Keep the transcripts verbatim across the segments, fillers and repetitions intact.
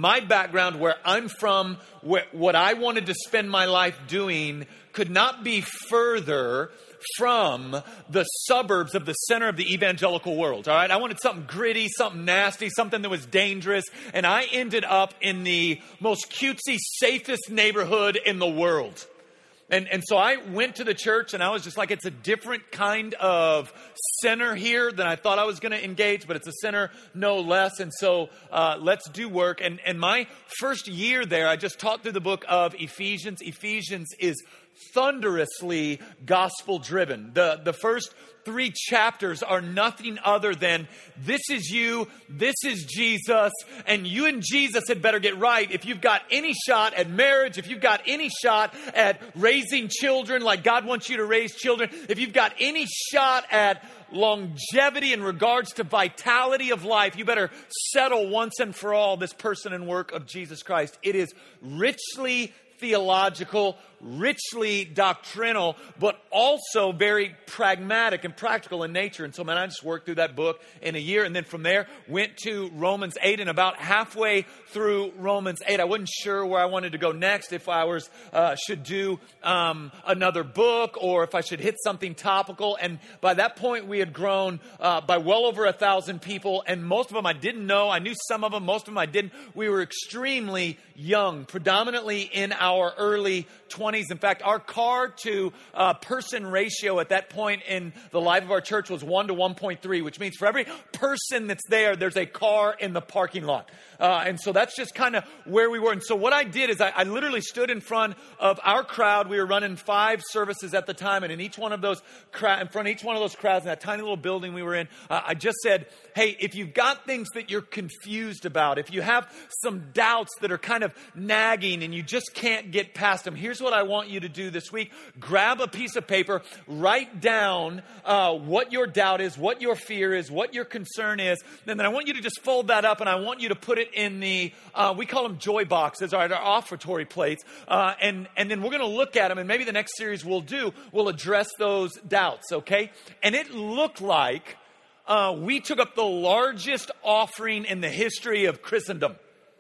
my background, where I'm from, where, what I wanted to spend my life doing could not be further from the suburbs of the center of the evangelical world. All right. I wanted something gritty, something nasty, something that was dangerous. And I ended up in the most cutesy, safest neighborhood in the world. And, and so I went to the church and I was just like, it's a different kind of center here than I thought I was going to engage, but it's a center no less. And so uh, let's do work. And, and my first year there, I just taught through the book of Ephesians. Ephesians is thunderously gospel driven. The, the first three chapters are nothing other than this is you, this is Jesus, and you and Jesus had better get right. If you've got any shot at marriage, if you've got any shot at raising children like God wants you to raise children, if you've got any shot at longevity in regards to vitality of life, you better settle once and for all this person and work of Jesus Christ. It is richly theological, richly doctrinal, but also very pragmatic and practical in nature. And so, man, I just worked through that book in a year. And then from there, went to Romans eight. And about halfway through Romans eight, I wasn't sure where I wanted to go next, if I was uh, should do um, another book or if I should hit something topical. And by that point, we had grown uh, by well over a thousand people. And most of them I didn't know. I knew some of them. Most of them I didn't. We were extremely young, predominantly in our early twenties. In fact, our car to uh, person ratio at that point in the life of our church was one to one point three, which means for every person that's there, there's a car in the parking lot. Uh, and so that's just kind of where we were. And so what I did is I, I literally stood in front of our crowd. We were running five services at the time. And in each one of those crowd, in front of each one of those crowds in that tiny little building we were in, uh, I just said, hey, if you've got things that you're confused about, if you have some doubts that are kind of nagging and you just can't get past them, here's what I want you to do this week. Grab a piece of paper, write down uh, what your doubt is, what your fear is, what your concern is. And then I want you to just fold that up and I want you to put it in the, uh, we call them joy boxes, our, our offertory plates. Uh, and, and then we're going to look at them, and maybe the next series we'll do, we'll address those doubts, okay? And it looked like uh, we took up the largest offering in the history of Christendom.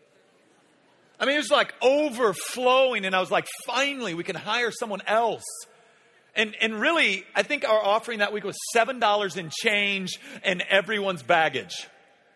I mean, it was like overflowing, and I was like, finally, we can hire someone else. And and really, I think our offering that week was seven dollars in change and everyone's baggage.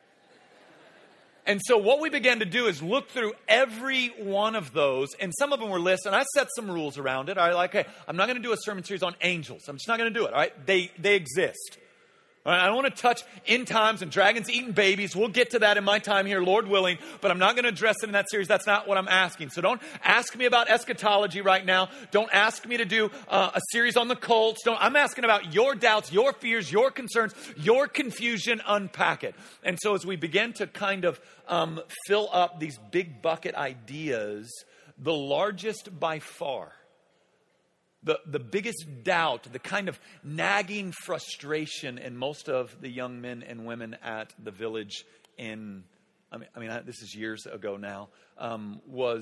And so what we began to do is look through every one of those, and some of them were lists, and I set some rules around it. I like, okay, I'm not going to do a sermon series on angels. I'm just not going to do it, all right? They, they exist. All right? I don't want to touch end times and dragons eating babies. We'll get to that in my time here, Lord willing, but I'm not going to address it in that series. That's not what I'm asking. So don't ask me about eschatology right now. Don't ask me to do uh, a series on the cults. Don't, I'm asking about your doubts, your fears, your concerns, your confusion. Unpack it. And so as we begin to kind of um, fill up these big bucket ideas, the largest by far, The the biggest doubt, the kind of nagging frustration in most of the young men and women at the Village in, I mean, I mean this is years ago now, um, was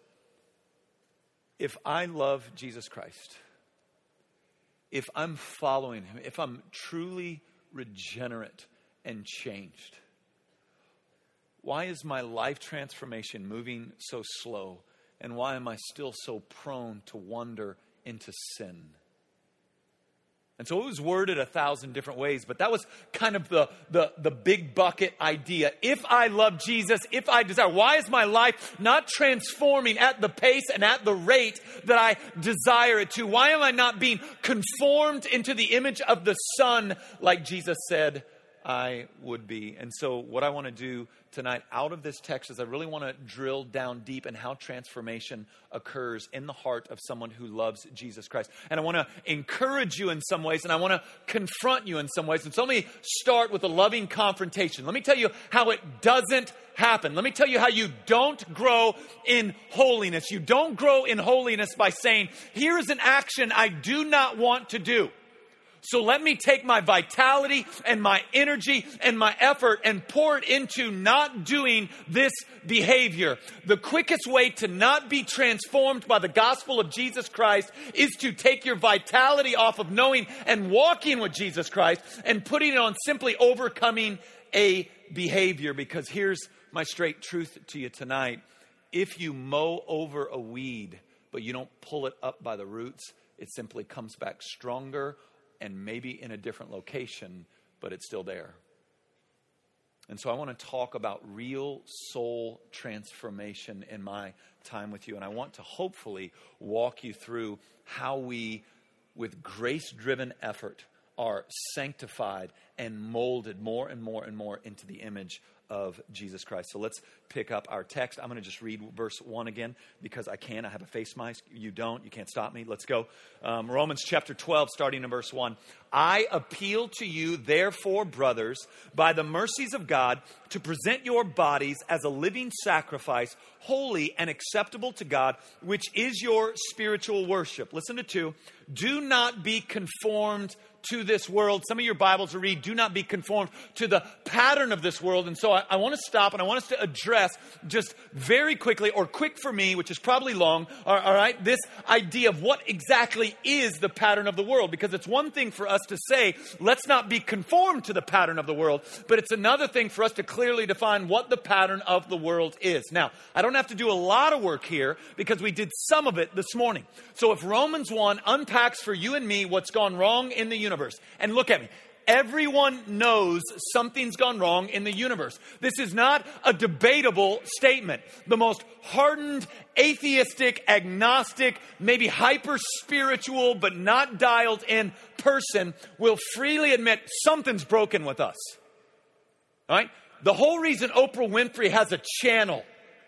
if I love Jesus Christ, if I'm following him, if I'm truly regenerate and changed, why is my life transformation moving so slow? And why am I still so prone to wander into sin? And so it was worded a thousand different ways, but that was kind of the, the, the big bucket idea. If I love Jesus, if I desire, why is my life not transforming at the pace and at the rate that I desire it to? Why am I not being conformed into the image of the Son like Jesus said I would be? And so what I want to do tonight out of this text is I really want to drill down deep in how transformation occurs in the heart of someone who loves Jesus Christ. And I want to encourage you in some ways, and I want to confront you in some ways. And so let me start with a loving confrontation. Let me tell you how it doesn't happen. Let me tell you how you don't grow in holiness. You don't grow in holiness by saying, here is an action I do not want to do. So let me take my vitality and my energy and my effort and pour it into not doing this behavior. The quickest way to not be transformed by the gospel of Jesus Christ is to take your vitality off of knowing and walking with Jesus Christ and putting it on simply overcoming a behavior. Because here's my straight truth to you tonight. If you mow over a weed, but you don't pull it up by the roots, it simply comes back stronger and maybe in a different location, but it's still there. And so I want to talk about real soul transformation in my time with you. And I want to hopefully walk you through how we, with grace-driven effort, are sanctified and molded more and more and more into the image of Jesus Christ. So let's pick up our text. I'm going to just read verse one again because I can. I have a face mask. You don't. You can't stop me. Let's go. Um, Romans chapter twelve, starting in verse one. I appeal to you, therefore, brothers, by the mercies of God, to present your bodies as a living sacrifice, holy and acceptable to God, which is your spiritual worship. Listen to two. Do not be conformed to this world. Some of your Bibles will read, do not be conformed to the pattern of this world. And so I, I want to stop and I want us to address just very quickly, or quick for me, which is probably long, all, all right, this idea of what exactly is the pattern of the world. Because it's one thing for us to say, let's not be conformed to the pattern of the world, but it's another thing for us to clearly define what the pattern of the world is. Now, I don't have to do a lot of work here because we did some of it this morning. So if Romans one unpacks for you and me what's gone wrong in the universe, and look at me, everyone knows something's gone wrong in the universe. This is not a debatable statement. The most hardened, atheistic, agnostic, maybe hyper-spiritual, but not dialed in person will freely admit something's broken with us. All right? The whole reason Oprah Winfrey has a channel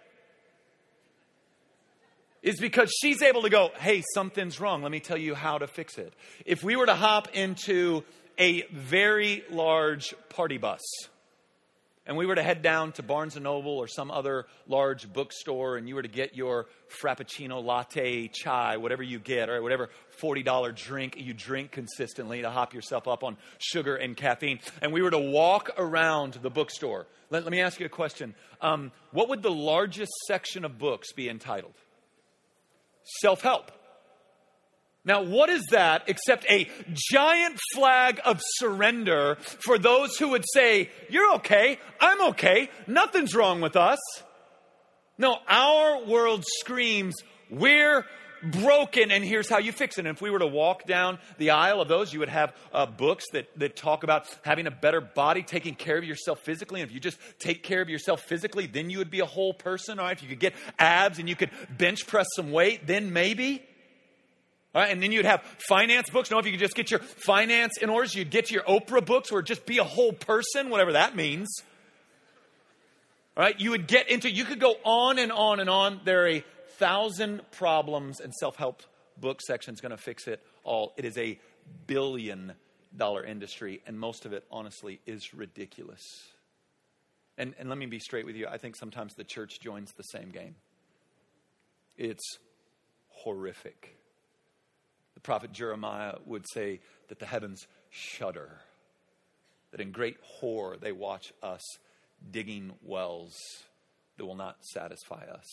is because she's able to go, hey, something's wrong. Let me tell you how to fix it. If we were to hop into a very large party bus and we were to head down to Barnes and Noble or some other large bookstore and you were to get your Frappuccino, latte, chai, whatever you get, or whatever forty dollars drink you drink consistently to hop yourself up on sugar and caffeine, and we were to walk around the bookstore, let, let me ask you a question. Um, what would the largest section of books be entitled? Self-help. Now, what is that except a giant flag of surrender for those who would say, you're okay, I'm okay, nothing's wrong with us. No, our world screams, we're broken, and here's how you fix it. And if we were to walk down the aisle of those, you would have uh, books that, that talk about having a better body, taking care of yourself physically. And if you just take care of yourself physically, then you would be a whole person. All right, if you could get abs and you could bench press some weight, then maybe. All right, and then you'd have finance books. No, if you could just get your finance in order, you'd get your Oprah books, or just be a whole person, whatever that means. All right, you would get into, you could go on and on and on. There are a thousand problems, and self-help book section is going to fix it all. It is a billion dollar industry, and most of it, honestly, is ridiculous. And, and let me be straight with you. I think sometimes the church joins the same game. It's horrific. The prophet Jeremiah would say that the heavens shudder, that in great horror they watch us digging wells that will not satisfy us.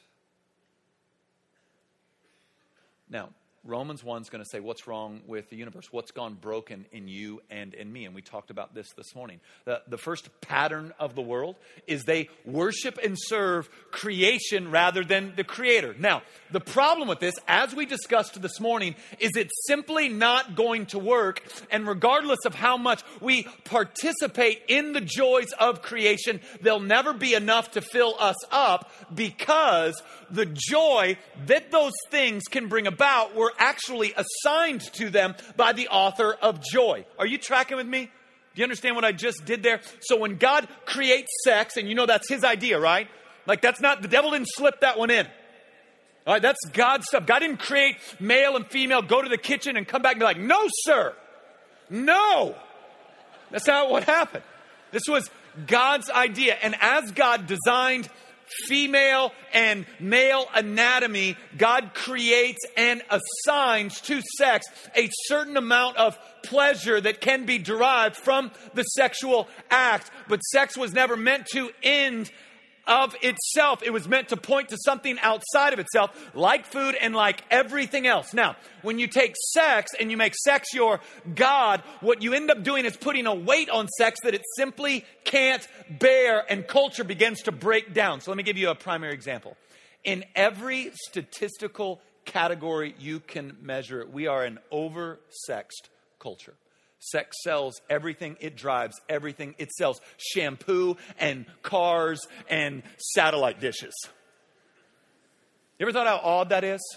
Now, Romans one is going to say, what's wrong with the universe? What's gone broken in you and in me? And we talked about this this morning. The, the first pattern of the world is they worship and serve creation rather than the creator. Now, the problem with this, as we discussed this morning, is it's simply not going to work. And regardless of how much we participate in the joys of creation, there'll never be enough to fill us up, because the joy that those things can bring about were actually assigned to them by the author of joy. Are you tracking with me? Do you understand what I just did there? So when God creates sex, and you know that's his idea, right? Like that's not, the devil didn't slip that one in. All right, that's God's stuff. God didn't create male and female, go to the kitchen and come back and be like, no, sir. No. That's not what happened. This was God's idea. And as God designed female and male anatomy, God creates and assigns to sex a certain amount of pleasure that can be derived from the sexual act. But sex was never meant to end of itself. It was meant to point to something outside of itself, like food and like everything else. Now, when you take sex and you make sex your God, what you end up doing is putting a weight on sex that it simply can't bear, and culture begins to break down. So let me give you a primary example. In every statistical category you can measure, we are an over-sexed culture. Sex sells everything. It drives everything. It sells shampoo and cars and satellite dishes. You ever thought how odd that is?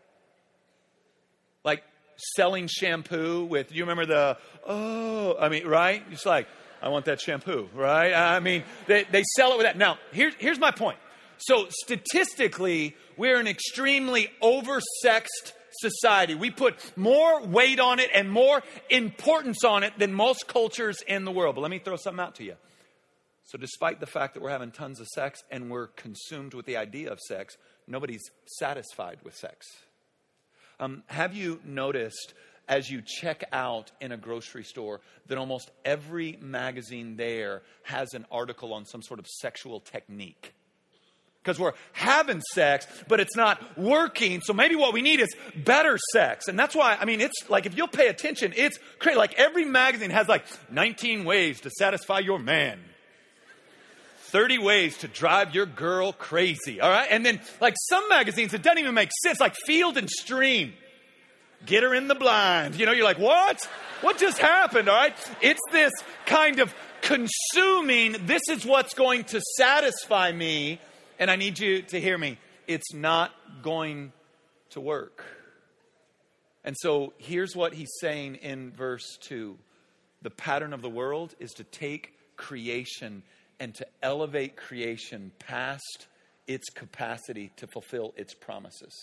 Like selling shampoo with, you remember the, oh, I mean, right? It's like, I want that shampoo, right? I mean, they, they sell it with that. Now, here's, here's my point. So statistically, we're an extremely oversexed society. We put more weight on it and more importance on it than most cultures in the world. But let me throw something out to you. So despite the fact that we're having tons of sex and we're consumed with the idea of sex, nobody's satisfied with sex. Um, have you noticed as you check out in a grocery store that almost every magazine there has an article on some sort of sexual technique? Because we're having sex, but it's not working. So maybe what we need is better sex. And that's why, I mean, it's like, if you'll pay attention, it's crazy. Like every magazine has like nineteen ways to satisfy your man. thirty ways to drive your girl crazy. All right. And then like some magazines, it doesn't even make sense. Like Field and Stream. Get her in the blind. You know, you're like, what? What just happened? All right. It's this kind of consuming. This is what's going to satisfy me. And I need you to hear me. It's not going to work. And so here's what he's saying in verse two. The pattern of the world is to take creation and to elevate creation past its capacity to fulfill its promises.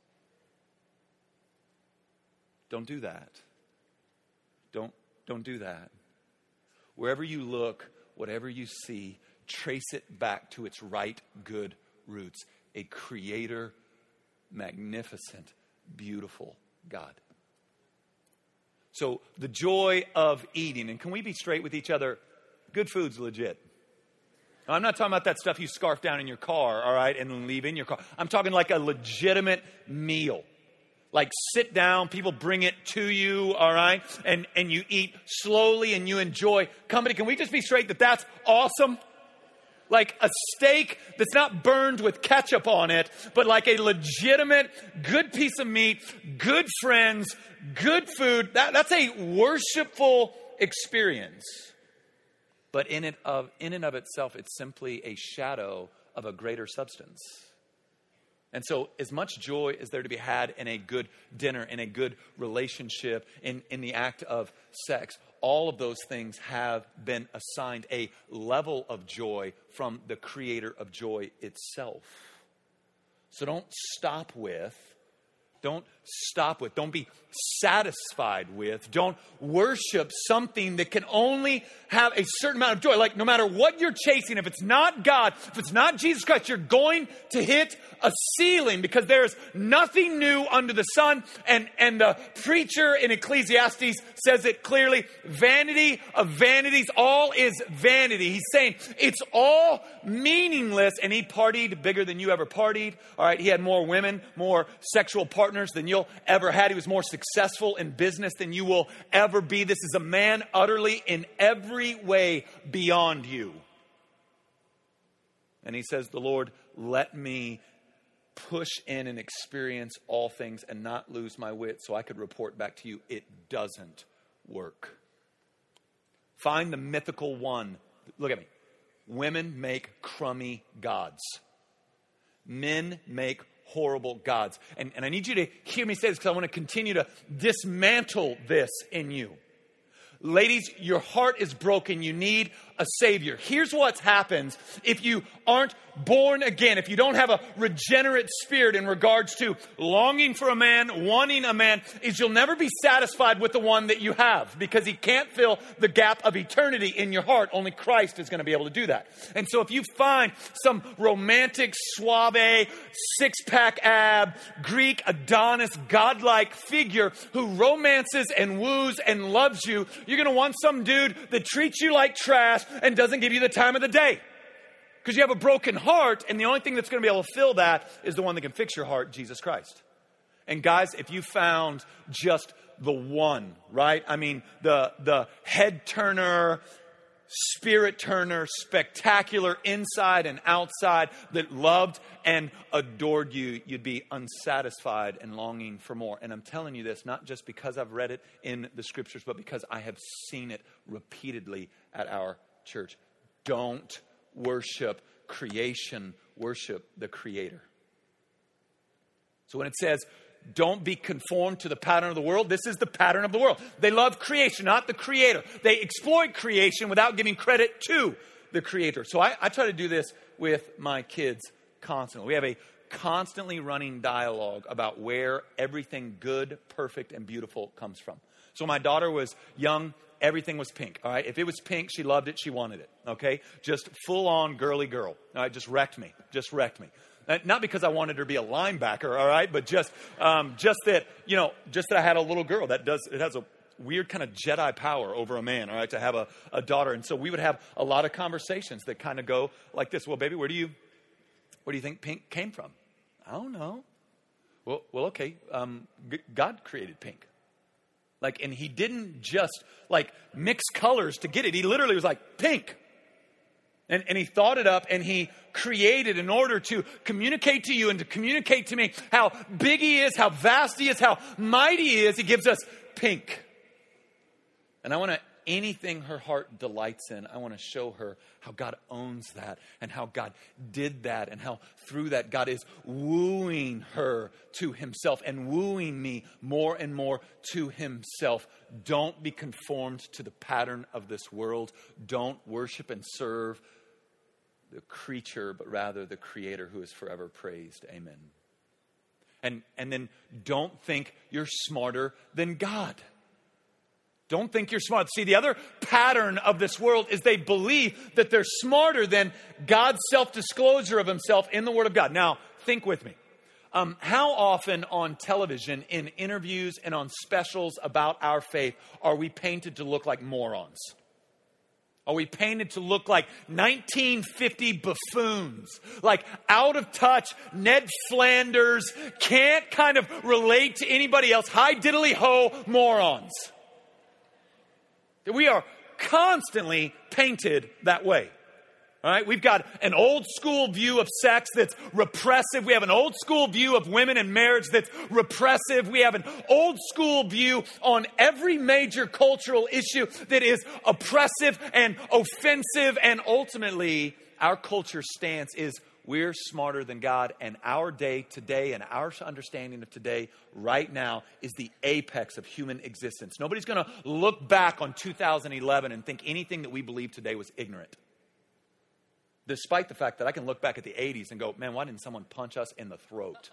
Don't do that. Don't, don't do that. Wherever you look, whatever you see, trace it back to its right good roots. A creator, magnificent, beautiful God. So the joy of eating, and can we be straight with each other? Good food's legit. I'm not talking about that stuff you scarf down in your car, all right, and then leave in your car. I'm talking like a legitimate meal. Like sit down, people bring it to you, all right, and, and you eat slowly and you enjoy company. Can we just be straight that that's awesome? Like a steak that's not burned with ketchup on it, but like a legitimate, good piece of meat, good friends, good food. That, that's a worshipful experience. But in it of in and of itself, it's simply a shadow of a greater substance. And so as much joy as there to be had in a good dinner, in a good relationship, in, in the act of sex, all of those things have been assigned a level of joy from the creator of joy itself. So don't stop with, don't stop with, don't be satisfied with, don't worship something that can only have a certain amount of joy. Like no matter what you're chasing, if it's not God, if it's not Jesus Christ, you're going to hit a ceiling because there's nothing new under the sun. And, and the preacher in Ecclesiastes says it clearly, vanity of vanities, all is vanity. He's saying it's all meaningless, and he partied bigger than you ever partied. All right, he had more women, more sexual partners than you'll ever had. He was more successful in business than you will ever be. This is a man utterly in every way beyond you. And he says, the Lord, let me push in and experience all things and not lose my wit so I could report back to you it doesn't work. Find the mythical one. Look at me. Women make crummy gods. Men make horrible gods. And, and I need you to hear me say this because I want to continue to dismantle this in you. Ladies, your heart is broken. You need a Savior. Here's what happens if you aren't born again, if you don't have a regenerate spirit in regards to longing for a man, wanting a man, is you'll never be satisfied with the one that you have because he can't fill the gap of eternity in your heart. Only Christ is going to be able to do that. And so if you find some romantic, suave, six-pack ab, Greek Adonis, godlike figure who romances and woos and loves you, you're going to want some dude that treats you like trash and doesn't give you the time of the day. Because you have a broken heart, and the only thing that's going to be able to fill that is the one that can fix your heart, Jesus Christ. And guys, if you found just the one, right? I mean, the the head turner, spirit turner, spectacular inside and outside that loved and adored you, you'd be unsatisfied and longing for more. And I'm telling you this, not just because I've read it in the scriptures, but because I have seen it repeatedly at our church. Don't worship creation, worship the Creator. So when it says, don't be conformed to the pattern of the world, this is the pattern of the world. They love creation, not the Creator. They exploit creation without giving credit to the Creator. So I, I try to do this with my kids constantly. We have a constantly running dialogue about where everything good, perfect, and beautiful comes from. So my daughter was young. Everything was pink, all right? If it was pink, she loved it, she wanted it, okay? Just full-on girly girl, all right? Just wrecked me, just wrecked me. Uh, not because I wanted her to be a linebacker, all right? But just um, just that, you know, just that I had a little girl that does, it has a weird kind of Jedi power over a man, all right, to have a, a daughter. And so we would have a lot of conversations that kind of go like this. Well, baby, where do you, where do you think pink came from? I don't know. Well, well, okay, um, G- God created pink. Like, and he didn't just like mix colors to get it. He literally was like, pink. And, and he thought it up and he created in order to communicate to you and to communicate to me how big he is, how vast he is, how mighty he is. He gives us pink. And I want to, anything her heart delights in, I want to show her how God owns that and how God did that and how through that God is wooing her to himself and wooing me more and more to himself. Don't be conformed to the pattern of this world. Don't worship and serve the creature, but rather the Creator who is forever praised. Amen. And, and then don't think you're smarter than God. Don't think you're smart. See, the other pattern of this world is they believe that they're smarter than God's self-disclosure of himself in the Word of God. Now, think with me. Um, how often on television, in interviews and on specials about our faith, are we painted to look like morons? Are we painted to look like nineteen fifty buffoons? Like out of touch, Ned Flanders, can't kind of relate to anybody else, hi diddly ho morons. We are constantly painted that way. All right, we've got an old school view of sex that's repressive. We have an old school view of women and marriage that's repressive. We have an old school view on every major cultural issue that is oppressive and offensive. And ultimately, our culture's stance is we're smarter than God. And our day today and our understanding of today right now is the apex of human existence. Nobody's going to look back on two thousand eleven and think anything that we believe today was ignorant. Despite the fact that I can look back at the eighties and go, man, why didn't someone punch us in the throat?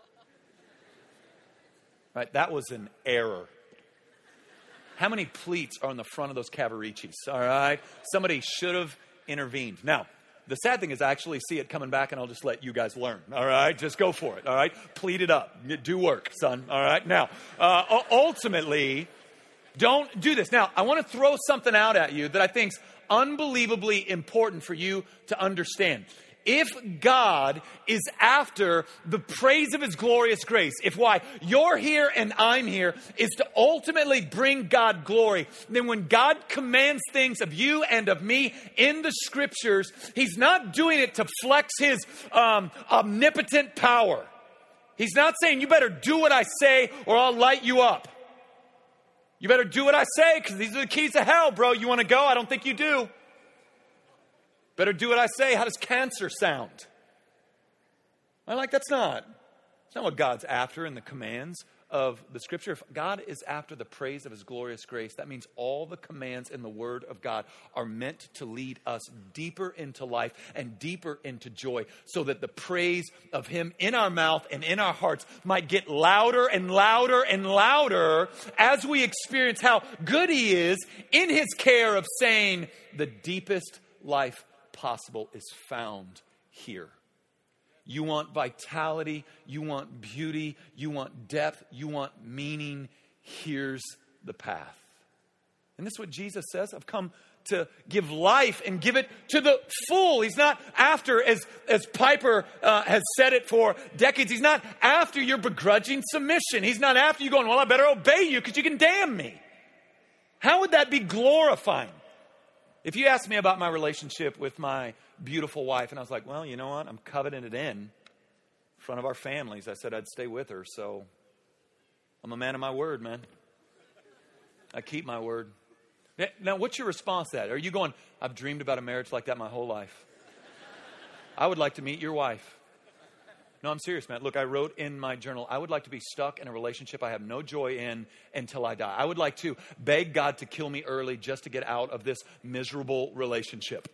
Right? That was an error. How many pleats are on the front of those Cavariccis? All right. Somebody should have intervened. Now, the sad thing is I actually see it coming back and I'll just let you guys learn. All right. Just go for it. All right. Pleat it up. Do work, son. All right. Now, uh, ultimately, don't do this. Now, I want to throw something out at you that I think's unbelievably important for you to understand. If God is after the praise of his glorious grace, if why you're here and I'm here is to ultimately bring God glory, then when God commands things of you and of me in the scriptures, he's not doing it to flex his um, omnipotent power. He's not saying you better do what I say or I'll light you up. You better do what I say because these are the keys to hell, bro. You want to go? I don't think you do. Better do what I say. How does cancer sound? I'm like, that's not. That's not what God's after in the commands of the scripture. If God is after the praise of his glorious grace, that means all the commands in the word of God are meant to lead us deeper into life and deeper into joy so that the praise of him in our mouth and in our hearts might get louder and louder and louder as we experience how good he is in his care of saying the deepest life possible is found here. You want vitality, you want beauty, you want depth, you want meaning. Here's the path. And this is what Jesus says. I've come to give life and give it to the full. He's not after, as, as Piper uh, has said it for decades, he's not after your begrudging submission. He's not after you going, well, I better obey you because you can damn me. How would that be glorifying? If you asked me about my relationship with my beautiful wife, and I was like, well, you know what? I'm covenanted it in, in front of our families. I said I'd stay with her, so I'm a man of my word, man. I keep my word. Now, what's your response to that? Are you going, I've dreamed about a marriage like that my whole life? I would like to meet your wife. No, I'm serious, man. Look, I wrote in my journal, I would like to be stuck in a relationship I have no joy in until I die. I would like to beg God to kill me early just to get out of this miserable relationship.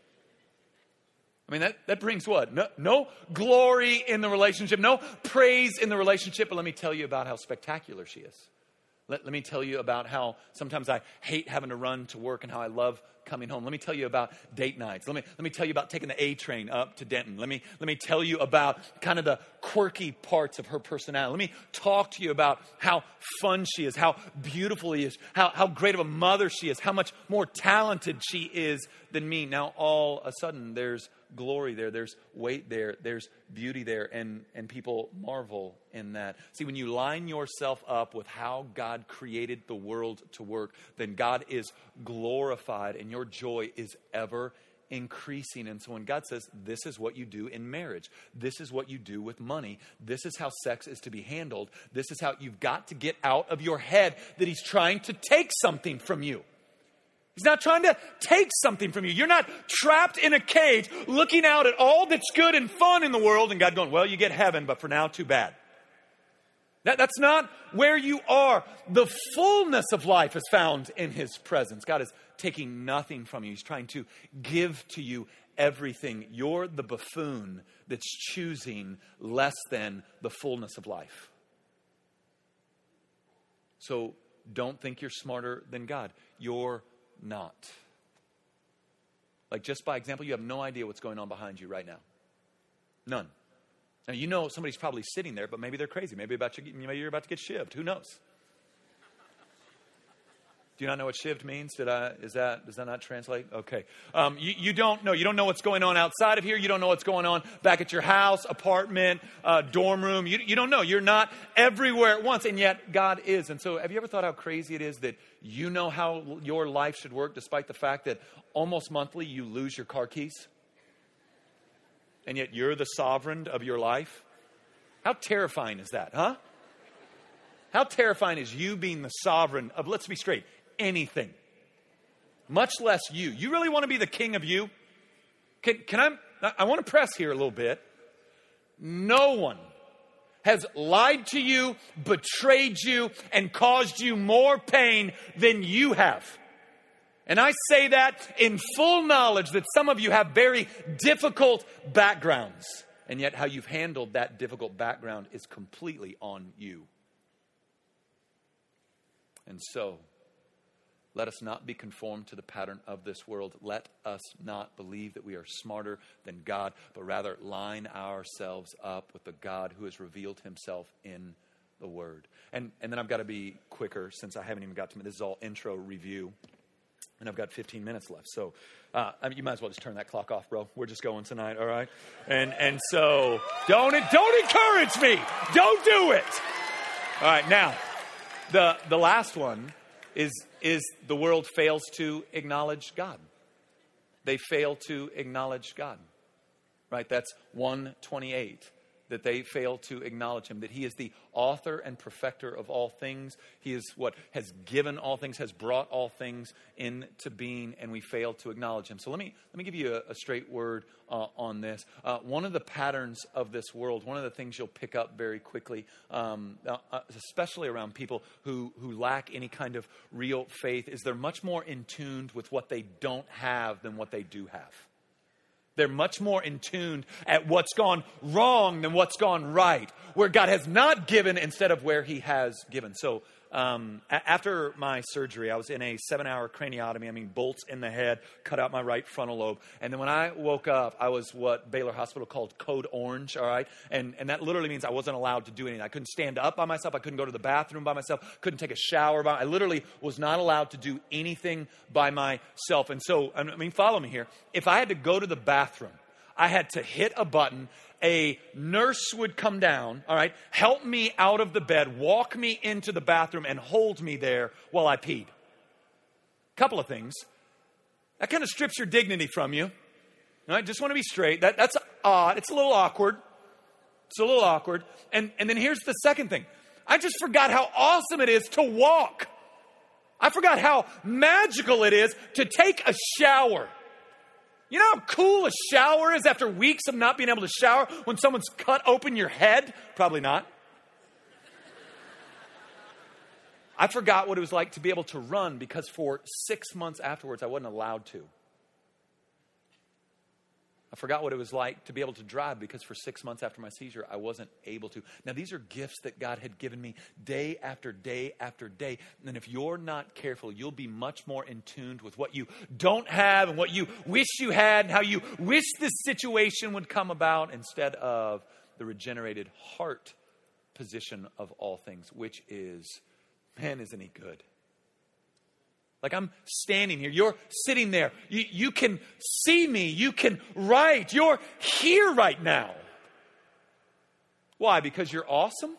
I mean, that, that brings what? No, no glory in the relationship, no praise in the relationship. But let me tell you about how spectacular she is. Let, let me tell you about how sometimes I hate having to run to work and how I love coming home. Let me tell you about date nights. Let me let me tell you about taking the A train up to Denton. Let me let me tell you about kind of the quirky parts of her personality. Let me talk to you about how fun she is, how beautiful he is, how, how great of a mother she is, how much more talented she is than me. Now all of a sudden there's glory there, there's weight there, there's beauty there, and, and people marvel in that. See, when you line yourself up with how God created the world to work, then God is glorified and your joy is ever increasing. And so when God says, this is what you do in marriage, this is what you do with money, this is how sex is to be handled, this is how you've got to get out of your head that he's trying to take something from you. He's not trying to take something from you. You're not trapped in a cage looking out at all that's good and fun in the world and God going, well, you get heaven, but for now, too bad. That, that's not where you are. The fullness of life is found in his presence. God is taking nothing from you. He's trying to give to you everything. You're the buffoon that's choosing less than the fullness of life. So don't think you're smarter than God. You're not. Like, just by example, you have no idea what's going on behind you right now. None. Now, you know somebody's probably sitting there, but maybe they're crazy. Maybe about you, maybe you're about to get shivved. Who knows? Do you not know what shivved means? Did I, is that, does that not translate? Okay. Um, you, you don't know. You don't know what's going on outside of here. You don't know what's going on back at your house, apartment, uh, dorm room. You, you don't know. You're not everywhere at once, and yet God is. And so have you ever thought how crazy it is that you know how your life should work despite the fact that almost monthly you lose your car keys? And yet you're the sovereign of your life? How terrifying is that, huh? How terrifying is you being the sovereign of, let's be straight, anything, much less you. You really want to be the king of you? Can, can I, I want to press here a little bit. No one has lied to you, betrayed you, and caused you more pain than you have. And I say that in full knowledge that some of you have very difficult backgrounds. And yet how you've handled that difficult background is completely on you. And so, let us not be conformed to the pattern of this world. Let us not believe that we are smarter than God, but rather line ourselves up with the God who has revealed himself in the Word. And, and then I've got to be quicker since I haven't even got to, this is all intro review. And I've got fifteen minutes left. So uh, I mean, you might as well just turn that clock off, bro. We're just going tonight, all right? And and so don't, don't encourage me. Don't do it. All right, now, the the last one is is the world fails to acknowledge God. They fail to acknowledge God, right? That's one twenty-eight, that they fail to acknowledge him, that he is the author and perfecter of all things. He is what has given all things, has brought all things into being, and we fail to acknowledge him. So let me let me give you a, a straight word uh, on this. Uh, one of the patterns of this world, one of the things you'll pick up very quickly, um, uh, especially around people who, who lack any kind of real faith, is they're much more in tune with what they don't have than what they do have. They're much more in tune at what's gone wrong than what's gone right, where God has not given instead of where he has given. So Um, a- after my surgery, I was in a seven-hour craniotomy. I mean, bolts in the head, cut out my right frontal lobe. And then when I woke up, I was what Baylor Hospital called code orange, all right? And, and that literally means I wasn't allowed to do anything. I couldn't stand up by myself. I couldn't go to the bathroom by myself. Couldn't take a shower by I literally was not allowed to do anything by myself. And so, I mean, follow me here. If I had to go to the bathroom, I had to hit a button. A nurse would come down, all right, help me out of the bed, walk me into the bathroom, and hold me there while I peed. Couple of things. That kind of strips your dignity from you. All right, just want to be straight. That, that's odd. It's a little awkward. It's a little awkward. And, and then here's the second thing. I just forgot how awesome it is to walk. I forgot how magical it is to take a shower. You know how cool a shower is after weeks of not being able to shower when someone's cut open your head? Probably not. I forgot what it was like to be able to run because for six months afterwards, I wasn't allowed to. I forgot what it was like to be able to drive because for six months after my seizure, I wasn't able to. Now, these are gifts that God had given me day after day after day. And if you're not careful, you'll be much more in tune with what you don't have and what you wish you had and how you wish this situation would come about instead of the regenerated heart position of all things, which is, man, isn't he good? Like I'm standing here, you're sitting there, you, you can see me, you can write, you're here right now. Why? Because you're awesome?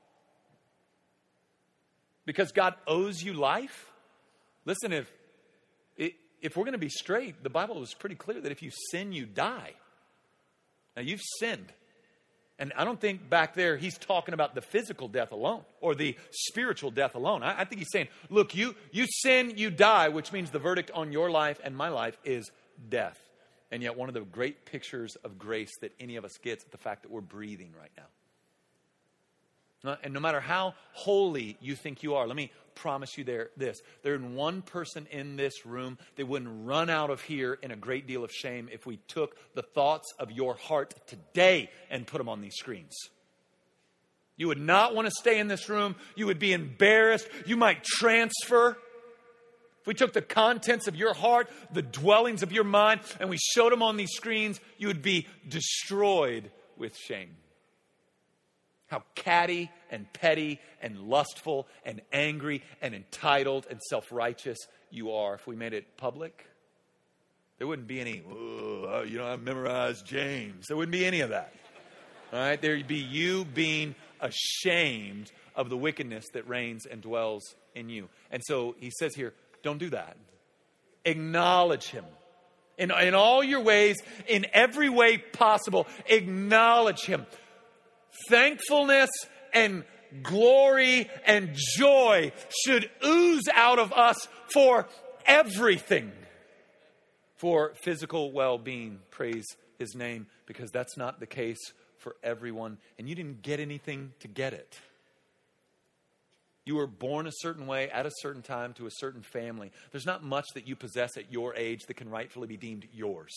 Because God owes you life? Listen, if, if we're going to be straight, the Bible is pretty clear that if you sin, you die. Now you've sinned. And I don't think back there he's talking about the physical death alone or the spiritual death alone. I, I think he's saying, look, you, you sin, you die, which means the verdict on your life and my life is death. And yet one of the great pictures of grace that any of us gets is the fact that we're breathing right now. And no matter how holy you think you are, let me promise you there this. There isn't one person in this room that wouldn't run out of here in a great deal of shame if we took the thoughts of your heart today and put them on these screens. You would not want to stay in this room. You would be embarrassed. You might transfer. If we took the contents of your heart, the dwellings of your mind, and we showed them on these screens, you would be destroyed with shame. How catty and petty and lustful and angry and entitled and self-righteous you are. If we made it public, there wouldn't be any, oh, you know, I memorized James. There wouldn't be any of that. All right? There'd be you being ashamed of the wickedness that reigns and dwells in you. And so he says here, don't do that. Acknowledge him. In, in all your ways, in every way possible, acknowledge him. Thankfulness and glory and joy should ooze out of us for everything. For physical well-being, praise his name, because that's not the case for everyone. And you didn't get anything to get it. You were born a certain way at a certain time to a certain family. There's not much that you possess at your age that can rightfully be deemed yours.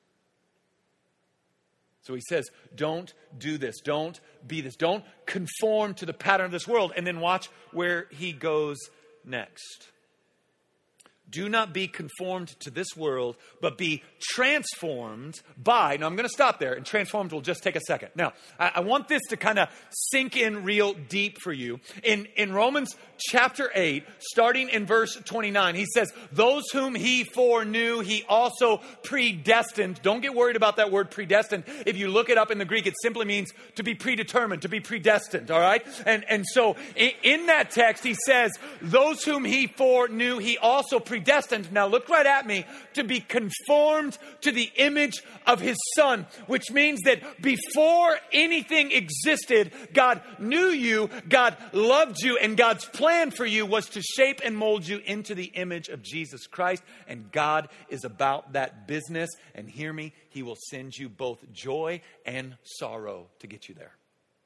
So he says, don't do this. Don't be this. Don't conform to the pattern of this world. And then watch where he goes next. Do not be conformed to this world, but be transformed by... Now, I'm going to stop there, and transformed will just take a second. Now, I, I want this to kind of sink in real deep for you. In, in Romans chapter eight, starting in verse twenty-nine, he says, those whom he foreknew, he also predestined. Don't get worried about that word predestined. If you look it up in the Greek, it simply means to be predetermined, to be predestined, all right? And, and so in, in that text, he says, those whom he foreknew, he also predestined. Predestined, now look right at me, to be conformed to the image of his son, which means that before anything existed, God knew you, God loved you, and God's plan for you was to shape and mold you into the image of Jesus Christ. And God is about that business. And hear me, he will send you both joy and sorrow to get you there.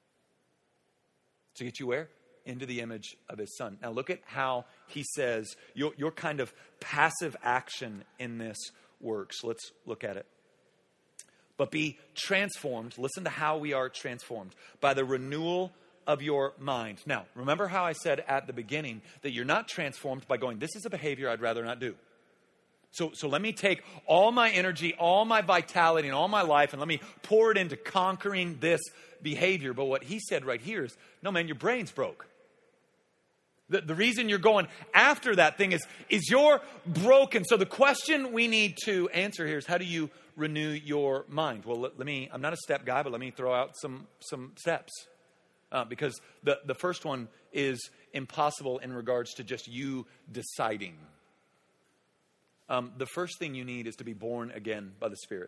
To get you where? Into the image of his son. Now look at how he says your, your kind of passive action in this works. Let's look at it. But be transformed. Listen to how we are transformed. By the renewal of your mind. Now, remember how I said at the beginning that you're not transformed by going, this is a behavior I'd rather not do. So, so let me take all my energy, all my vitality, and all my life, and let me pour it into conquering this behavior. But what he said right here is, no, man, your brain's broke. The, the reason you're going after that thing is, is you're broken. So the question we need to answer here is, how do you renew your mind? Well, let, let me, I'm not a step guy, but let me throw out some, some steps. Uh, because the, the first one is impossible in regards to just you deciding. Um, the first thing you need is to be born again by the Spirit.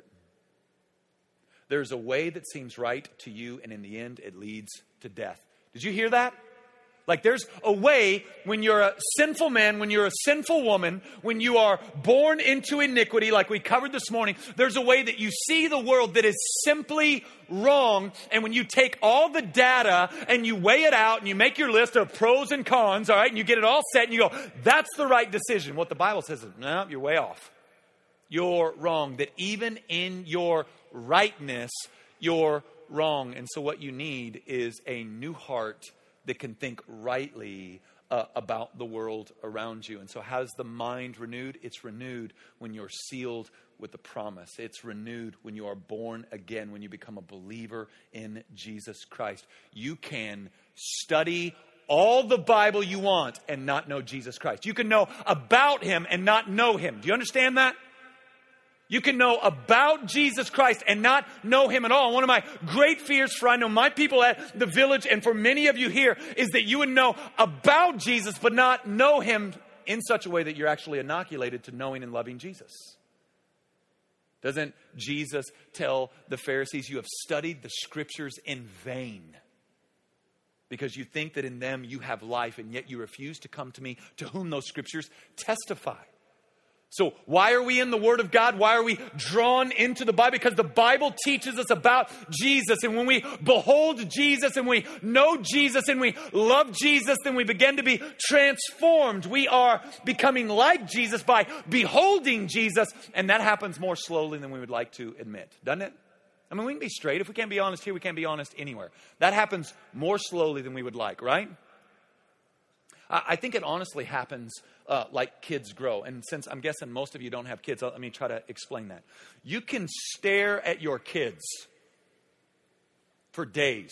There's a way that seems right to you, and in the end, it leads to death. Did you hear that? Like there's a way when you're a sinful man, when you're a sinful woman, when you are born into iniquity, like we covered this morning, there's a way that you see the world that is simply wrong. And when you take all the data and you weigh it out and you make your list of pros and cons, all right, and you get it all set and you go, that's the right decision. What the Bible says is, no, you're way off. You're wrong. That even in your rightness, you're wrong. And so what you need is a new heart that can think rightly uh, about the world around you. And so how's the mind renewed? It's renewed when you're sealed with the promise. It's renewed when you are born again, when you become a believer in Jesus Christ. You can study all the Bible you want and not know Jesus Christ. You can know about him and not know him. Do you understand that? You can know about Jesus Christ and not know him at all. And one of my great fears for I know my people at the Village and for many of you here is that you would know about Jesus but not know him in such a way that you're actually inoculated to knowing and loving Jesus. Doesn't Jesus tell the Pharisees, you have studied the scriptures in vain because you think that in them you have life, and yet you refuse to come to me to whom those scriptures testify. So why are we in the Word of God? Why are we drawn into the Bible? Because the Bible teaches us about Jesus. And when we behold Jesus and we know Jesus and we love Jesus, then we begin to be transformed. We are becoming like Jesus by beholding Jesus. And that happens more slowly than we would like to admit, doesn't it? I mean, we can be straight. If we can't be honest here, we can't be honest anywhere. That happens more slowly than we would like, right? I think it honestly happens uh, like kids grow. And since I'm guessing most of you don't have kids, let me try to explain that. You can stare at your kids for days,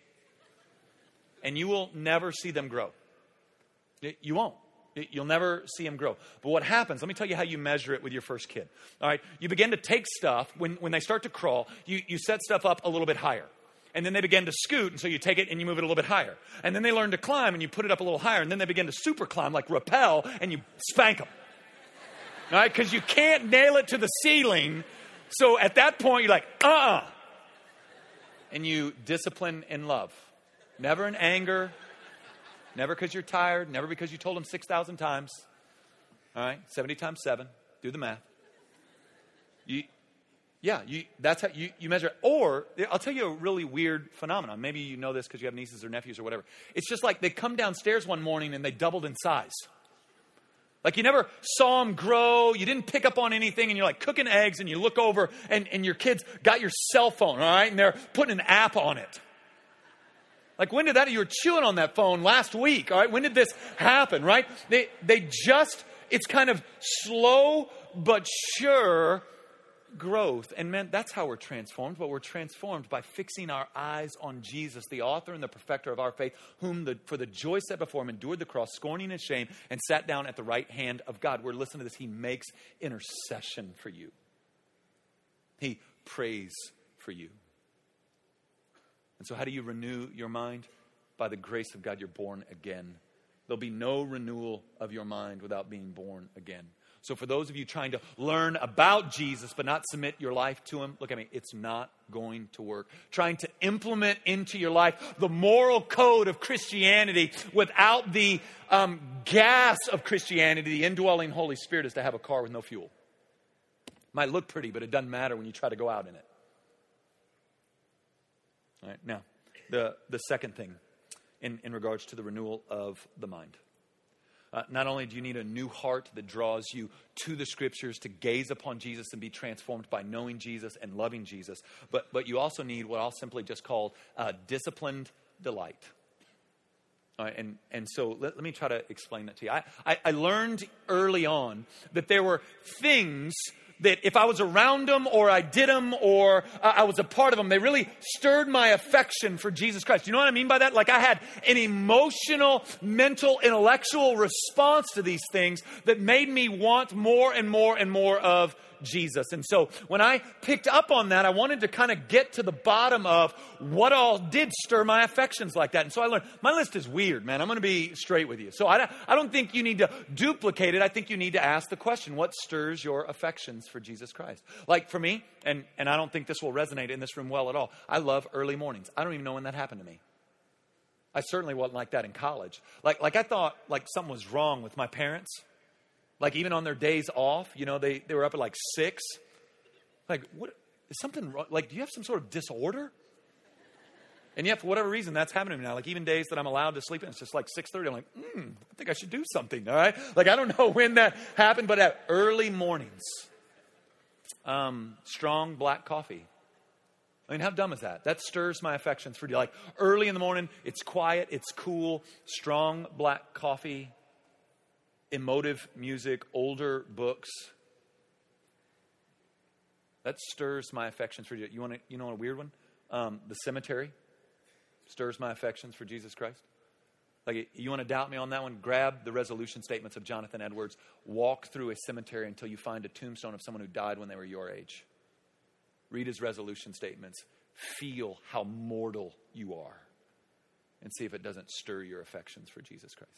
and you will never see them grow. You won't. You'll never see them grow. But what happens, let me tell you how you measure it with your first kid. All right, you begin to take stuff, when, when they start to crawl, you, you set stuff up a little bit higher. And then they begin to scoot, and so you take it and you move it a little bit higher. And then they learn to climb, and you put it up a little higher. And then they begin to super climb, like rappel, and you spank them. All right? Because you can't nail it to the ceiling. So at that point, you're like, uh-uh. And you discipline in love. Never in anger. Never because you're tired. Never because you told them six thousand times. All right? seventy times seven. Do the math. You... Yeah, you, that's how you, you measure it. Or, I'll tell you a really weird phenomenon. Maybe you know this because you have nieces or nephews or whatever. It's just like they come downstairs one morning and they doubled in size. Like you never saw them grow. You didn't pick up on anything, and you're like cooking eggs, and you look over and, and your kids got your cell phone, all right? And they're putting an app on it. Like when did that, you were chewing on that phone last week, all right? When did this happen, right? They, they just, it's kind of slow but sure growth. And man, that's how we're transformed. But we're transformed by fixing our eyes on Jesus, the author and the perfecter of our faith, whom the, for the joy set before him endured the cross, scorning his shame, and sat down at the right hand of God. We're listening to this. He makes intercession for you. He prays for you. And so how do you renew your mind? By the grace of God, you're born again. There'll be no renewal of your mind without being born again. So for those of you trying to learn about Jesus but not submit your life to him, look at me, it's not going to work. Trying to implement into your life the moral code of Christianity without the um, gas of Christianity, the indwelling Holy Spirit, is to have a car with no fuel. Might look pretty, but it doesn't matter when you try to go out in it. All right, now, the, the second thing in, in regards to the renewal of the mind. Uh, not only do you need a new heart that draws you to the scriptures to gaze upon Jesus and be transformed by knowing Jesus and loving Jesus, but, but you also need what I'll simply just call uh, disciplined delight. All right, and, and so let, let me try to explain that to you. I, I, I learned early on that there were things that if I was around them or I did them or uh, I was a part of them, they really stirred my affection for Jesus Christ. You know what I mean by that? Like I had an emotional, mental, intellectual response to these things that made me want more and more and more of Jesus. And so when I picked up on that, I wanted to kind of get to the bottom of what all did stir my affections like that. And so I learned, my list is weird, man. I'm going to be straight with you. So I, I don't think you need to duplicate it. I think you need to ask the question, what stirs your affections for Jesus Christ? Like for me, and, and I don't think this will resonate in this room well at all, I love early mornings. I don't even know when that happened to me. I certainly wasn't like that in college. Like, like I thought like something was wrong with my parents. Like even on their days off, you know, they, they were up at like six. Like, what is something wrong? Like, do you have some sort of disorder? And yet, for whatever reason, that's happening to me now. Like even days that I'm allowed to sleep in, it's just like six thirty. I'm like, hmm, I think I should do something, all right? Like I don't know when that happened, but at early mornings, um, strong black coffee. I mean, how dumb is that? That stirs my affections for you. Like early in the morning, it's quiet, it's cool, strong black coffee. Emotive music, older books. That stirs my affections for you. You want to, you know a weird one? Um, the cemetery stirs my affections for Jesus Christ. Like, you want to doubt me on that one? Grab the resolution statements of Jonathan Edwards. Walk through a cemetery until you find a tombstone of someone who died when they were your age. Read his resolution statements. Feel how mortal you are. And see if it doesn't stir your affections for Jesus Christ.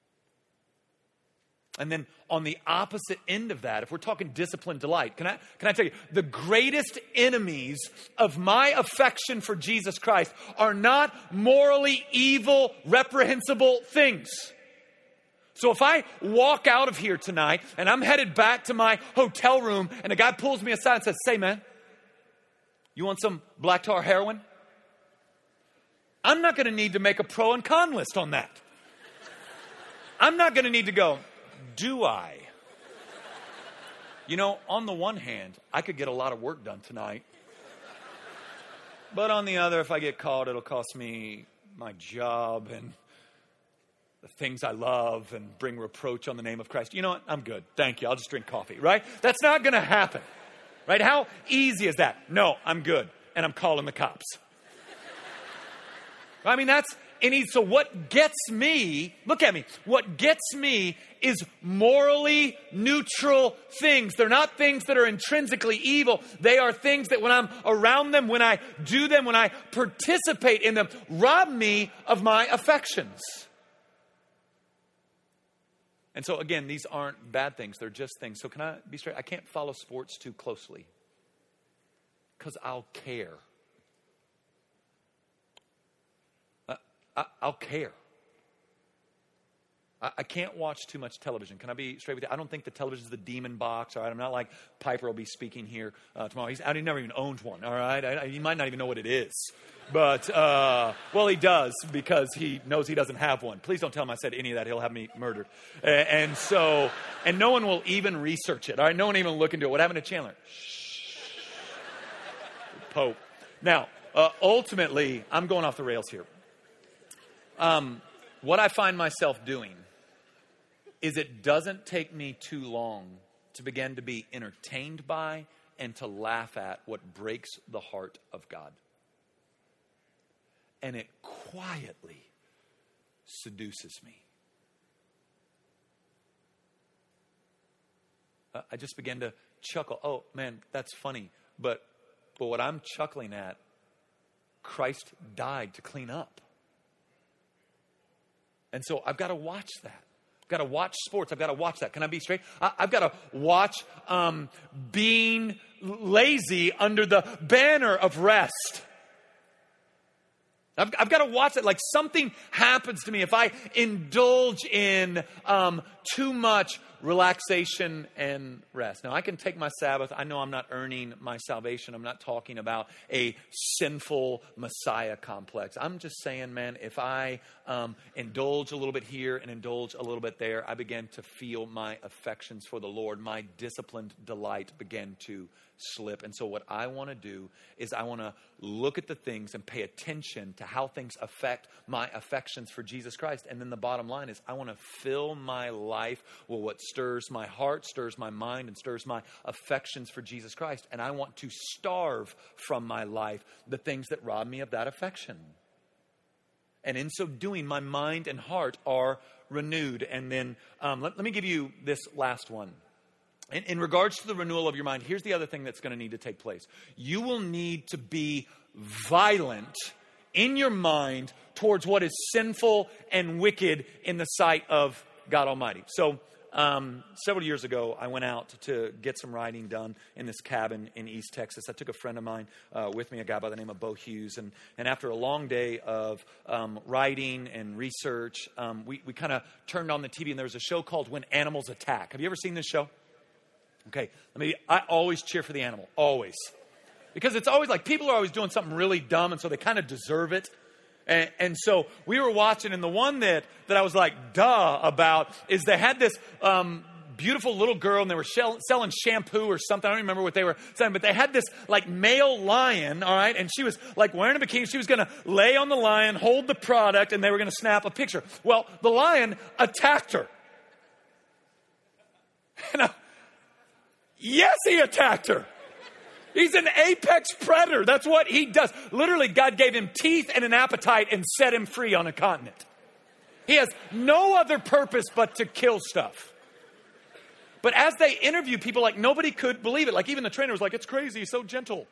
And then on the opposite end of that, if we're talking disciplined delight, can I, can I tell you, the greatest enemies of my affection for Jesus Christ are not morally evil, reprehensible things. So if I walk out of here tonight and I'm headed back to my hotel room and a guy pulls me aside and says, say man, you want some black tar heroin? I'm not going to need to make a pro and con list on that. I'm not going to need to go, do I? You know, on the one hand, I could get a lot of work done tonight. But on the other, if I get caught, it'll cost me my job and the things I love and bring reproach on the name of Christ. You know what? I'm good. Thank you. I'll just drink coffee, right? That's not going to happen, right? How easy is that? No, I'm good. And I'm calling the cops. I mean, that's... And he, so what gets me, look at me, what gets me is morally neutral things. They're not things that are intrinsically evil. They are things that when I'm around them, when I do them, when I participate in them, rob me of my affections. And so again, these aren't bad things. They're just things. So can I be straight? I can't follow sports too closely because I'll care. I'll care. I can't watch too much television. Can I be straight with you? I don't think the television is the demon box. All right, I'm not like Piper will be speaking here uh, tomorrow. He's, he never even owns one. All right, I, I, he might not even know what it is, but uh, well, he does because he knows he doesn't have one. Please don't tell him I said any of that. He'll have me murdered. And, and so, and no one will even research it. All right, no one even look into it. What happened to Chandler? Shh. Pope. Now, uh, ultimately, I'm going off the rails here. Um, what I find myself doing is it doesn't take me too long to begin to be entertained by and to laugh at what breaks the heart of God. And it quietly seduces me. Uh, I just began to chuckle. Oh, man, that's funny. But, but what I'm chuckling at, Christ died to clean up. And so I've got to watch that. I've got to watch sports. I've got to watch that. Can I be straight? I, I've got to watch um, being lazy under the banner of rest. I've, I've got to watch it. Like something happens to me if I indulge in um, too much relaxation and rest. Now, I can take my Sabbath. I know I'm not earning my salvation. I'm not talking about a sinful Messiah complex. I'm just saying, man, if I um, indulge a little bit here and indulge a little bit there, I begin to feel my affections for the Lord. My disciplined delight begin to slip. And so what I want to do is I want to look at the things and pay attention to how things affect my affections for Jesus Christ. And then the bottom line is I want to fill my life with what stirs my heart, stirs my mind, and stirs my affections for Jesus Christ. And I want to starve from my life the things that rob me of that affection. And in so doing, my mind and heart are renewed. And then um, let, let me give you this last one. In, in regards to the renewal of your mind, here's the other thing that's going to need to take place. You will need to be violent in your mind towards what is sinful and wicked in the sight of God Almighty. So um, several years ago, I went out to get some writing done in this cabin in East Texas. I took a friend of mine uh, with me, a guy by the name of Bo Hughes. And, and after a long day of um, writing and research, um, we, we kind of turned on the T V, and there was a show called When Animals Attack. Have you ever seen this show? Okay, let me, I always cheer for the animal, always. Because it's always like people are always doing something really dumb, and so they kind of deserve it. And, and so we were watching, and the one that, that I was like, duh, about is they had this um, beautiful little girl, and they were shell, selling shampoo or something. I don't remember what they were saying, but they had this like male lion, all right? And she was like wearing a bikini. She was going to lay on the lion, hold the product, and they were going to snap a picture. Well, the lion attacked her. And I, yes, he attacked her. He's an apex predator. That's what he does. Literally, God gave him teeth and an appetite and set him free on a continent. He has no other purpose but to kill stuff. But as they interview people, like nobody could believe it. Like even the trainer was like, it's crazy. He's so gentle.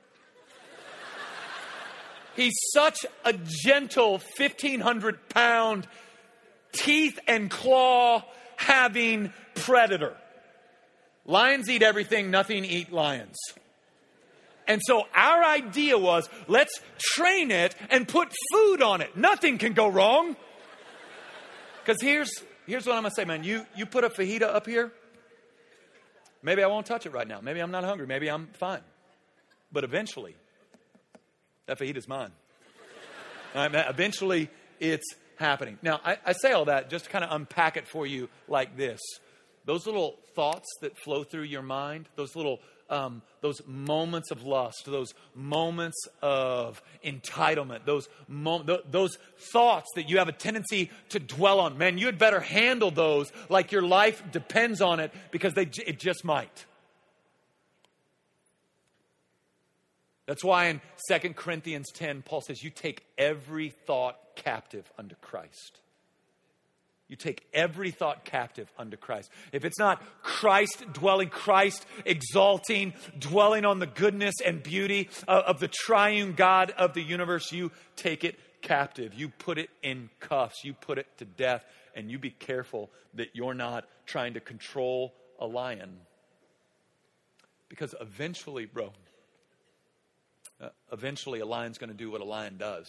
He's such a gentle fifteen hundred pound teeth and claw having predator. Lions eat everything. Nothing eat lions. And so our idea was, let's train it and put food on it. Nothing can go wrong. Because here's, here's what I'm going to say, man. You, you put a fajita up here. Maybe I won't touch it right now. Maybe I'm not hungry. Maybe I'm fine. But eventually, that fajita's mine. All right, eventually, it's happening. Now, I, I say all that just to kind of unpack it for you like this. Those little thoughts that flow through your mind, those little Um, those moments of lust, those moments of entitlement, those mo- th- those thoughts that you have a tendency to dwell on. Man, you had better handle those like your life depends on it, because they j- it just might. That's why in Second Corinthians ten, Paul says, you take every thought captive unto Christ. You take every thought captive unto Christ. If it's not Christ dwelling, Christ exalting, dwelling on the goodness and beauty of, of the triune God of the universe, you take it captive. You put it in cuffs. You put it to death. And you be careful that you're not trying to control a lion. Because eventually, bro, uh, eventually a lion's going to do what a lion does.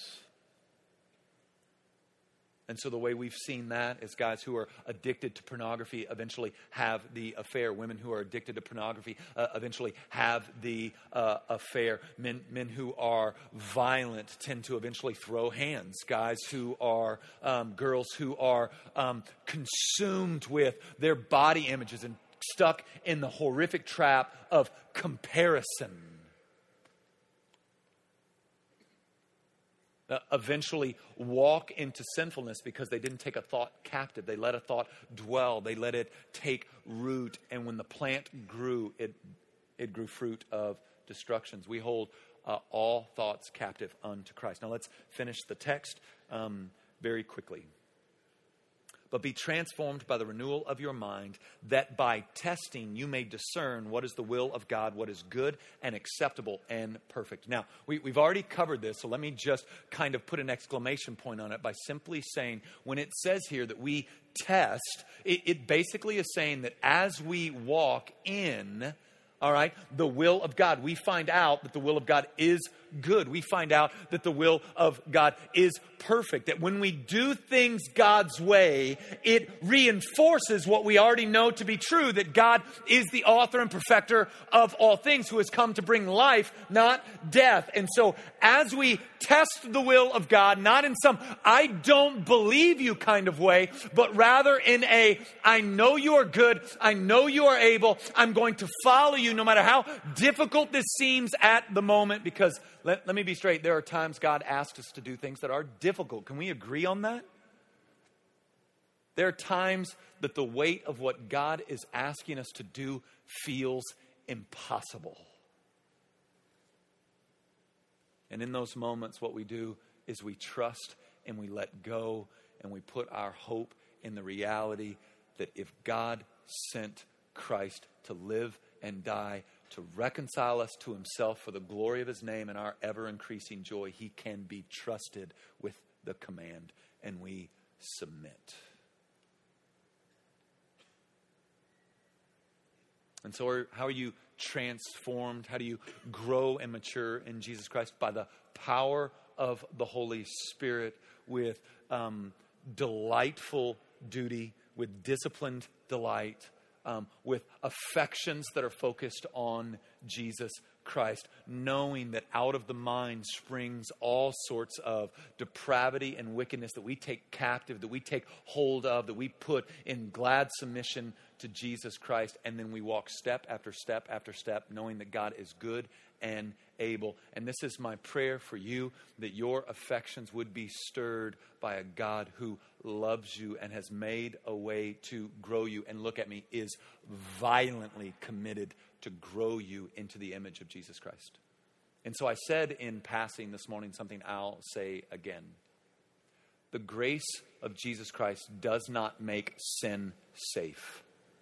And so the way we've seen that is guys who are addicted to pornography eventually have the affair. Women who are addicted to pornography uh, eventually have the uh, affair. Men, men who are violent tend to eventually throw hands. Guys who are, um, girls who are um, consumed with their body images and stuck in the horrific trap of comparison. Uh, eventually walk into sinfulness because they didn't take a thought captive. They let a thought dwell. They let it take root. And when the plant grew, it it grew fruit of destructions. We hold uh, all thoughts captive unto Christ. Now let's finish the text um, very quickly. But be transformed by the renewal of your mind, that by testing you may discern what is the will of God, what is good and acceptable and perfect. Now, we, we've already covered this, so let me just kind of put an exclamation point on it by simply saying, when it says here that we test, it, it basically is saying that as we walk in, all right, the will of God, we find out that the will of God is good. We find out that the will of God is perfect. That when we do things God's way, it reinforces what we already know to be true, that God is the author and perfecter of all things, who has come to bring life, not death. And so as we test the will of God, not in some I don't believe you kind of way, but rather in a I know you are good, I know you are able, I'm going to follow you no matter how difficult this seems at the moment. Because let, let me be straight, there are times God asks us to do things that are difficult. Can we agree on that? There are times that the weight of what God is asking us to do feels impossible. And in those moments, what we do is we trust and we let go and we put our hope in the reality that if God sent Christ to live and die, to reconcile us to himself for the glory of his name and our ever-increasing joy, he can be trusted with the command, and we submit. And so are, how are you transformed? How do you grow and mature in Jesus Christ? By the power of the Holy Spirit, with um, delightful duty, with disciplined delight, um, with affections that are focused on Jesus Christ, knowing that out of the mind springs all sorts of depravity and wickedness that we take captive, that we take hold of, that we put in glad submission to Jesus Christ, and then we walk step after step after step, knowing that God is good and able. And this is my prayer for you, that your affections would be stirred by a God who loves you and has made a way to grow you. And look at me, is violently committed to grow you into the image of Jesus Christ. And so I said in passing this morning something I'll say again. The grace of Jesus Christ does not make sin safe.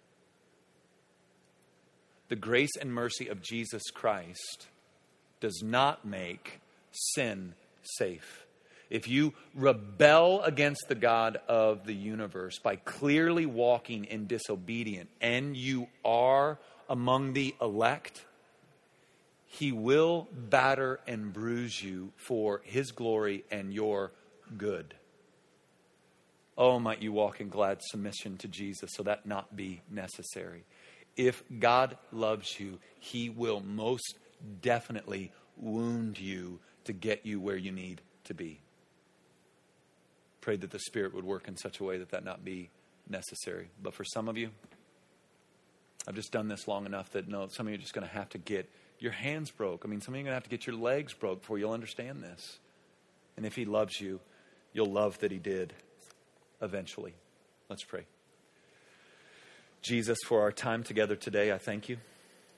The grace and mercy of Jesus Christ does not make sin safe. If you rebel against the God of the universe by clearly walking in disobedience, and you are among the elect, he will batter and bruise you for his glory and your good. Oh, might you walk in glad submission to Jesus so that not be necessary. If God loves you, he will most definitely wound you to get you where you need to be. Pray that the Spirit would work in such a way that that not be necessary. But for some of you, I've just done this long enough that no, some of you are just going to have to get your hands broke. I mean, some of you are going to have to get your legs broke before you'll understand this. And if he loves you, you'll love that he did eventually. Let's pray. Jesus, for our time together today, I thank you.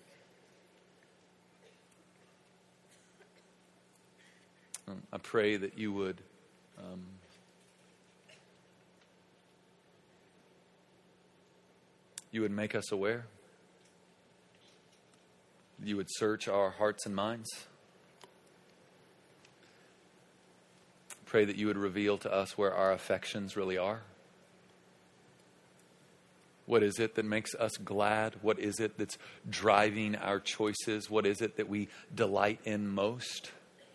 Um, I pray that you would um, you would make us aware. You would search our hearts and minds. Pray that you would reveal to us where our affections really are. What is it that makes us glad? What is it that's driving our choices? What is it that we delight in most?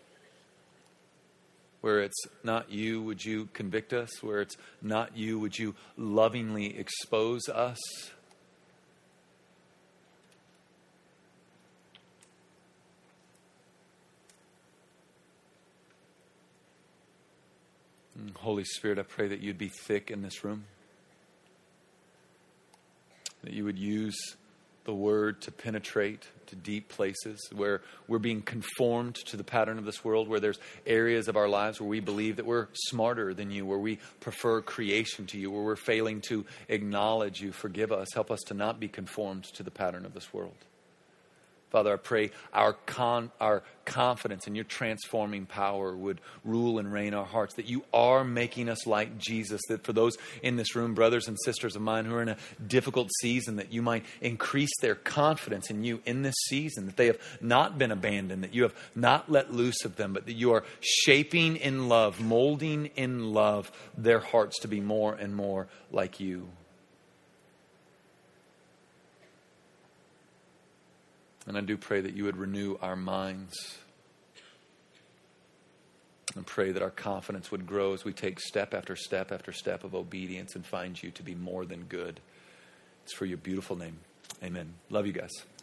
Where it's not you, would you convict us? Where it's not you, would you lovingly expose us? Holy Spirit, I pray that you'd be thick in this room. That you would use the word to penetrate to deep places where we're being conformed to the pattern of this world, where there's areas of our lives where we believe that we're smarter than you, where we prefer creation to you, where we're failing to acknowledge you. Forgive us. Help us to not be conformed to the pattern of this world. Father, I pray our con, our confidence in your transforming power would rule and reign our hearts, that you are making us like Jesus, that for those in this room, brothers and sisters of mine who are in a difficult season, that you might increase their confidence in you in this season, that they have not been abandoned, that you have not let loose of them, but that you are shaping in love, molding in love their hearts to be more and more like you. And I do pray that you would renew our minds. And pray that our confidence would grow as we take step after step after step of obedience and find you to be more than good. It's for your beautiful name. Amen. Love you guys.